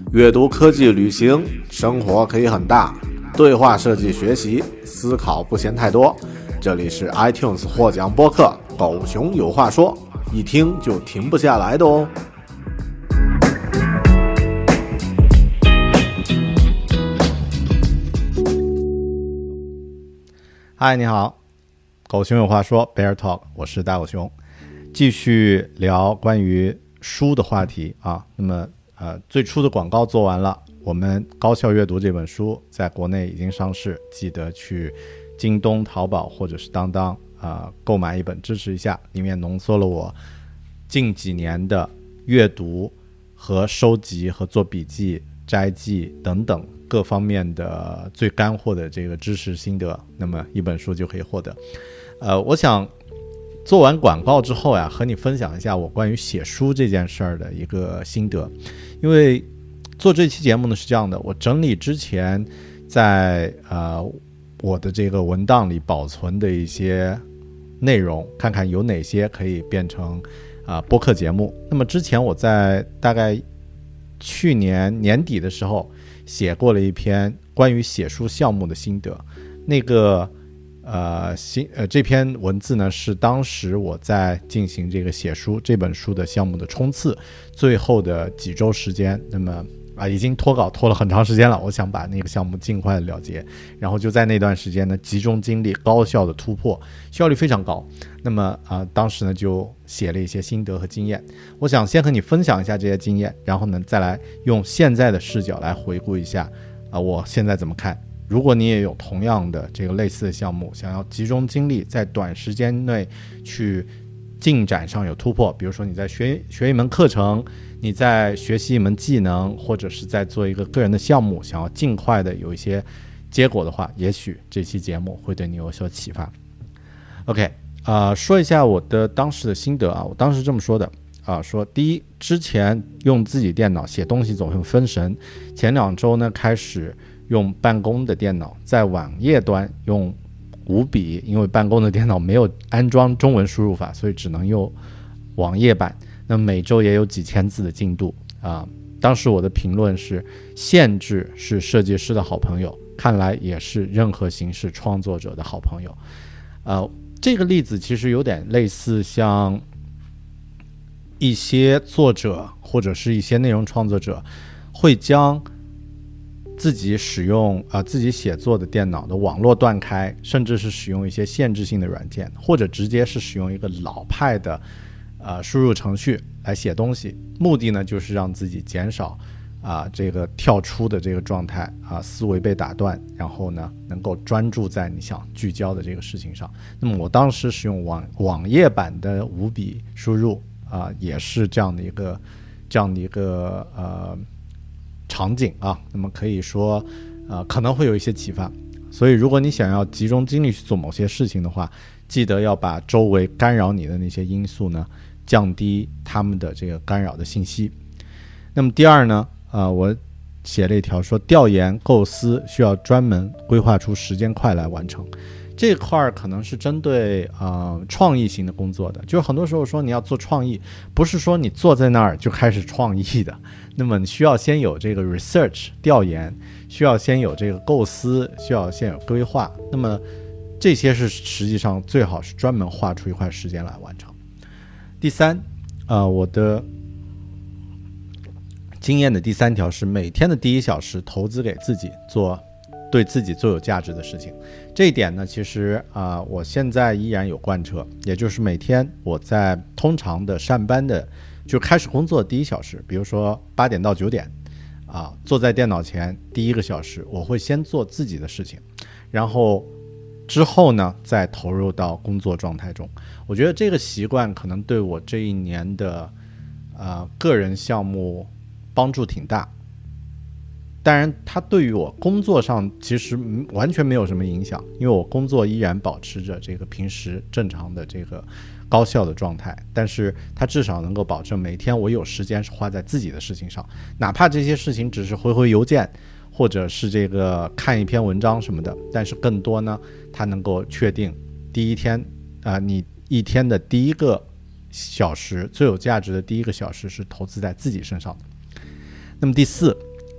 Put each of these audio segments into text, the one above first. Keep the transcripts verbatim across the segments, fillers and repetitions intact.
阅读、科技、旅行，生活可以很大。对话设计学习，思考不嫌太多。这里是 iTunes 获奖播客《狗熊有话说》，一听就停不下来的哦。嗨，你好，狗熊有话说 Bear Talk， 我是大狗熊，继续聊关于书的话题啊。那么呃，最初的广告做完了，我们高效阅读这本书在国内已经上市，记得去京东、淘宝或者是当当啊、呃、购买一本支持一下。里面浓缩了我近几年的阅读和收集和做笔记、摘记等等各方面的最干货的这个知识心得，那么一本书就可以获得。呃，我想做完广告之后呀，和你分享一下我关于写书这件事儿的一个心得。因为做这期节目呢是这样的，我整理之前在呃我的这个文档里保存的一些内容，看看有哪些可以变成啊、呃、播客节目。那么之前我在大概去年年底的时候写过了一篇关于写书项目的心得，那个呃新呃这篇文字呢是当时我在进行这个写书这本书的项目的冲刺最后的几周时间，那么啊已经拖稿拖了很长时间了，我想把那个项目尽快的了结，然后就在那段时间呢集中精力高效的突破，效率非常高。那么啊、呃、当时呢就写了一些心得和经验，我想先和你分享一下这些经验，然后呢再来用现在的视角来回顾一下啊、呃、我现在怎么看。如果你也有同样的这个类似的项目，想要集中精力在短时间内去进展上有突破，比如说你在学学一门课程，你在学习一门技能，或者是在做一个个人的项目，想要尽快的有一些结果的话，也许这期节目会对你有所启发。 OK， 呃，说一下我的当时的心得啊，我当时这么说的啊，说第一，之前用自己电脑写东西总是分神，前两周呢开始用办公的电脑，在网页端用五笔，因为办公的电脑没有安装中文输入法，所以只能用网页版。那每周也有几千字的进度啊。当时我的评论是：限制是设计师的好朋友，看来也是任何形式创作者的好朋友。呃，这个例子其实有点类似，像一些作者或者是一些内容创作者会将自己使用啊、呃、自己写作的电脑的网络断开，甚至是使用一些限制性的软件，或者直接是使用一个老派的呃输入程序来写东西，目的呢就是让自己减少啊、呃、这个跳出的这个状态啊、呃、思维被打断，然后呢能够专注在你想聚焦的这个事情上。那么我当时使用网网页版的五笔输入啊、呃、也是这样的一个这样的一个呃场景啊，那么可以说呃可能会有一些启发。所以如果你想要集中精力去做某些事情的话，记得要把周围干扰你的那些因素呢降低他们的这个干扰的信息。那么第二呢呃我写了一条说，调研构思需要专门规划出时间块来完成。这块可能是针对呃创意型的工作的，就是很多时候说你要做创意，不是说你坐在那儿就开始创意的，那么你需要先有这个 research 调研，需要先有这个构思，需要先有规划，那么这些是实际上最好是专门划出一块时间来完成。第三呃我的经验的第三条是，每天的第一小时投资给自己，做对自己最有价值的事情。这一点呢其实啊、呃，我现在依然有贯彻，也就是每天我在通常的上班的就开始工作的第一小时，比如说八点到九点啊，坐在电脑前第一个小时，我会先做自己的事情，然后之后呢再投入到工作状态中。我觉得这个习惯可能对我这一年的呃个人项目帮助挺大。当然它对于我工作上其实完全没有什么影响，因为我工作依然保持着这个平时正常的这个高效的状态，但是它至少能够保证每天我有时间是花在自己的事情上，哪怕这些事情只是回回邮件，或者是这个看一篇文章什么的，但是更多呢它能够确定第一天啊、呃，你一天的第一个小时最有价值的第一个小时是投资在自己身上的。那么第四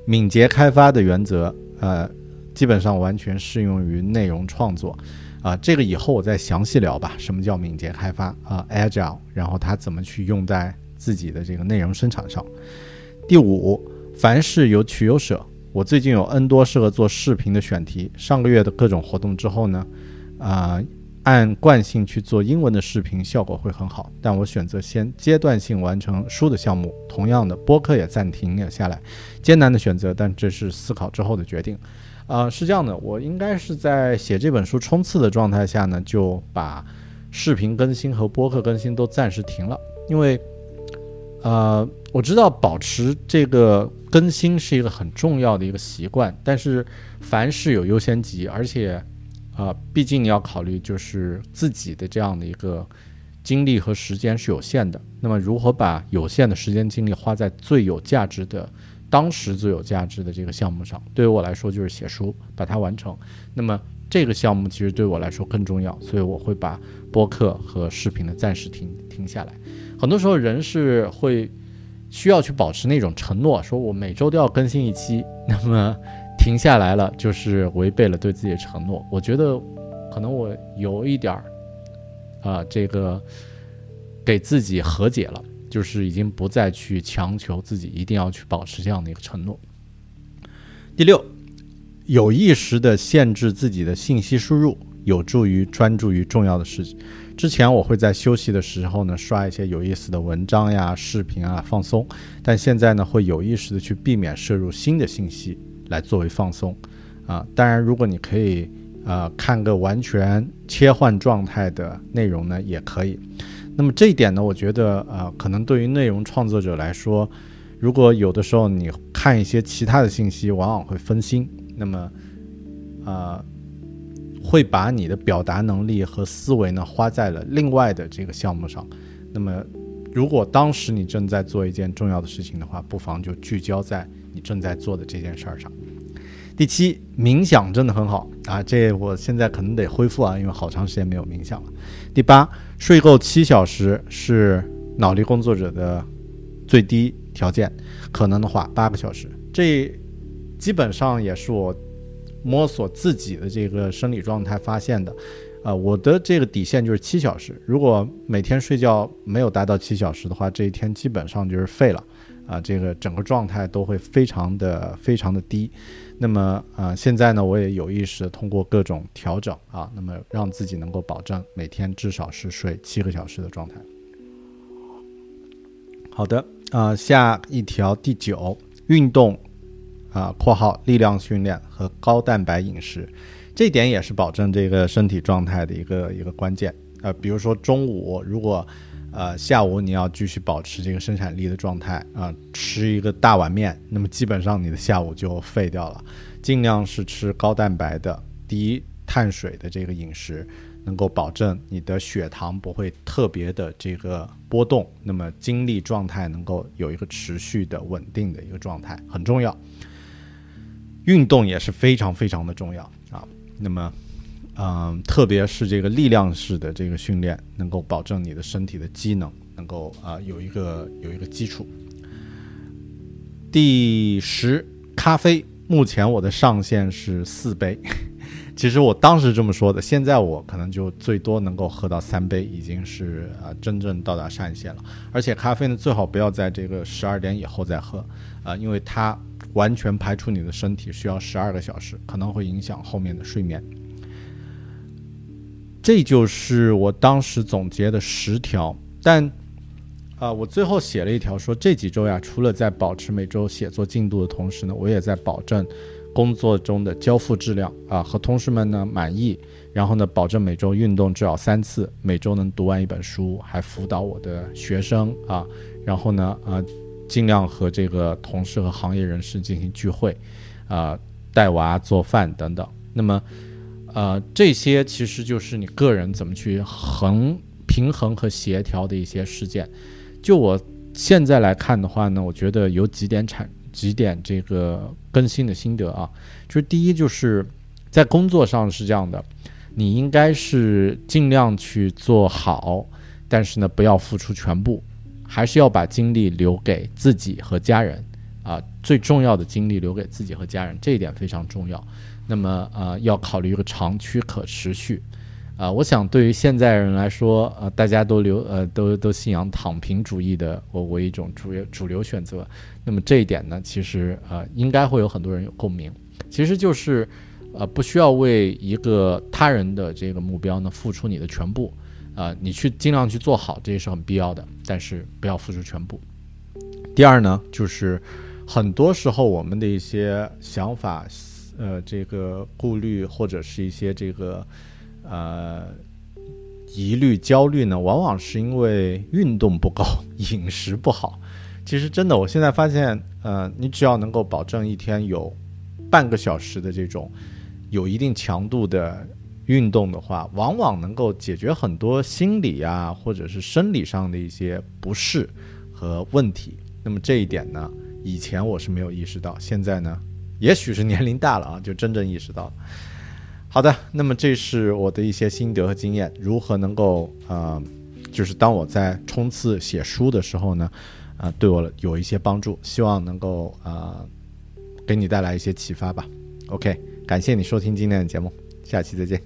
敏捷开发的原则，呃，基本上完全适用于内容创作啊、呃。这个以后我再详细聊吧。什么叫敏捷开发啊、呃、？Agile， 然后它怎么去用在自己的这个内容生产上。第五，凡事有取有舍。我最近有 N 多适合做视频的选题，上个月的各种活动之后呢，啊、呃。按惯性去做英文的视频效果会很好，但我选择先阶段性完成书的项目。同样的，播客也暂停了下来，艰难的选择，但这是思考之后的决定。呃，是这样的，我应该是在写这本书冲刺的状态下呢，就把视频更新和播客更新都暂时停了，因为呃，我知道保持这个更新是一个很重要的一个习惯，但是凡事有优先级，而且啊，毕竟你要考虑就是自己的这样的一个精力和时间是有限的，那么如何把有限的时间精力花在最有价值的当时最有价值的这个项目上，对于我来说就是写书，把它完成。那么这个项目其实对我来说更重要，所以我会把播客和视频的暂时停停下来。很多时候人是会需要去保持那种承诺，说我每周都要更新一期，那么停下来了就是违背了对自己的承诺。我觉得可能我有一点啊、呃，这个给自己和解了，就是已经不再去强求自己一定要去保持这样的一个承诺。第六，有意识的限制自己的信息输入，有助于专注于重要的事情。之前我会在休息的时候呢刷一些有意思的文章呀、视频啊放松，但现在呢会有意识的去避免摄入新的信息来作为放松啊。当然如果你可以呃看个完全切换状态的内容呢也可以。那么这一点呢我觉得呃可能对于内容创作者来说，如果有的时候你看一些其他的信息往往会分心，那么呃会把你的表达能力和思维呢花在了另外的这个项目上。那么如果当时你正在做一件重要的事情的话，不妨就聚焦在你正在做的这件事儿上。第七，冥想真的很好啊，这我现在可能得恢复啊，因为好长时间没有冥想了。第八，睡够七小时是脑力工作者的最低条件，可能的话八个小时，这基本上也是我摸索自己的这个生理状态发现的。呃，我的这个底线就是七小时，如果每天睡觉没有达到七小时的话，这一天基本上就是废了啊、呃，这个整个状态都会非常的非常的低。那么呃，现在呢，我也有意识的通过各种调整啊，那么让自己能够保证每天至少是睡七个小时的状态。好的啊、呃，下一条第九，运动啊（括号力量训练和高蛋白饮食）。这点也是保证这个身体状态的一个一个关键。呃，比如说中午，如果呃下午你要继续保持这个生产力的状态啊、呃，吃一个大碗面，那么基本上你的下午就废掉了。尽量是吃高蛋白的、低碳水的这个饮食，能够保证你的血糖不会特别的这个波动，那么精力状态能够有一个持续的稳定的一个状态，很重要。运动也是非常非常的重要啊。那么嗯，特别是这个力量式的这个训练，能够保证你的身体的机能能够啊、呃、有一个有一个基础。第十，咖啡，目前我的上限是四杯。其实我当时这么说的，现在我可能就最多能够喝到三杯，已经是啊、呃、真正到达上限了。而且咖啡呢，最好不要在这个十二点以后再喝啊、呃，因为它完全排出你的身体需要十二个小时，可能会影响后面的睡眠。这就是我当时总结的十条，但啊、呃，我最后写了一条说，这几周呀，除了在保持每周写作进度的同时呢，我也在保证工作中的交付质量啊、呃，和同事们呢满意，然后呢，保证每周运动至少三次，每周能读完一本书，还辅导我的学生啊，然后呢，呃。尽量和这个同事和行业人士进行聚会，啊、呃，带娃、做饭等等。那么，呃，这些其实就是你个人怎么去衡平衡和协调的一些事件。就我现在来看的话呢，我觉得有几点产几点这个更新的心得啊，就是第一，就是在工作上是这样的，你应该是尽量去做好，但是呢，不要付出全部。还是要把精力留给自己和家人啊、呃，最重要的精力留给自己和家人，这一点非常重要。那么呃，要考虑一个长期可持续。啊、呃，我想对于现在人来说，呃，大家都流呃都都信仰躺平主义的我为一种主流主流选择。那么这一点呢，其实呃应该会有很多人有共鸣。其实就是呃不需要为一个他人的这个目标呢付出你的全部，呃，你去尽量去做好，这也是很必要的，但是不要付出全部。第二呢，就是很多时候我们的一些想法，呃，这个顾虑或者是一些这个。呃，疑虑、焦虑呢，往往是因为运动不够、饮食不好。其实真的，我现在发现，呃，你只要能够保证一天有半个小时的这种有一定强度的运动的话，往往能够解决很多心理啊，或者是生理上的一些不适和问题。那么这一点呢，以前我是没有意识到，现在呢，也许是年龄大了啊，就真正意识到了。好的，那么这是我的一些心得和经验，如何能够呃，就是当我在冲刺写书的时候呢，呃，对我有一些帮助，希望能够呃给你带来一些启发吧。OK， 感谢你收听今天的节目，下期再见。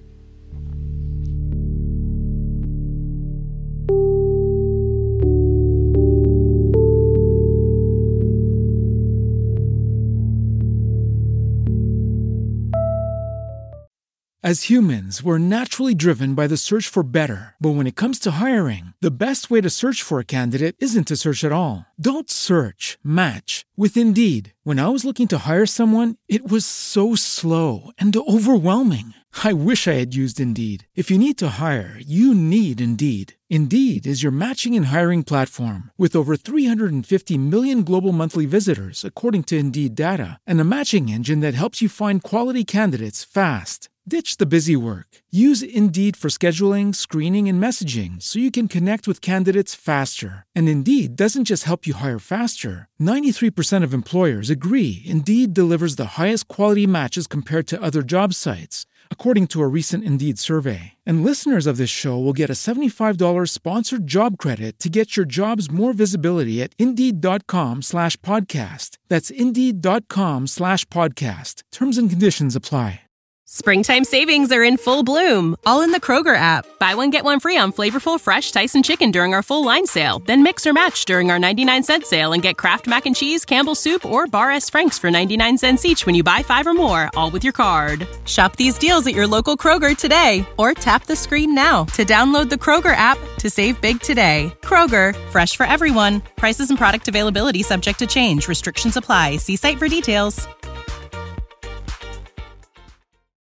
As humans, we're naturally driven by the search for better. But when it comes to hiring, the best way to search for a candidate isn't to search at all. Don't search, match with Indeed. When I was looking to hire someone, it was so slow and overwhelming. I wish I had used Indeed. If you need to hire, you need Indeed. Indeed is your matching and hiring platform with over three hundred fifty million global monthly visitors, according to Indeed data, and a matching engine that helps you find quality candidates fast. Ditch the busy work. Use Indeed for scheduling, screening, and messaging so you can connect with candidates faster. And Indeed doesn't just help you hire faster. ninety-three percent of employers agree Indeed delivers the highest quality matches compared to other job sites, according to a recent Indeed survey. And listeners of this show will get a seventy-five dollars sponsored job credit to get your jobs more visibility at Indeed.com slash podcast. That's Indeed.com slash podcast. Terms and conditions apply. Springtime savings are in full bloom, all in the Kroger app. Buy one, get one free on flavorful, fresh Tyson chicken during our full line sale. Then mix or match during our ninety-nine cent sale and get Kraft Mac and Cheese, Campbell's Soup, or Bar S. Frank's for ninety-nine cents each when you buy five or more, all with your card. Shop these deals at your local Kroger today, or tap the screen now to download the Kroger app to save big today. Kroger, fresh for everyone. Prices and product availability subject to change. Restrictions apply. See site for details.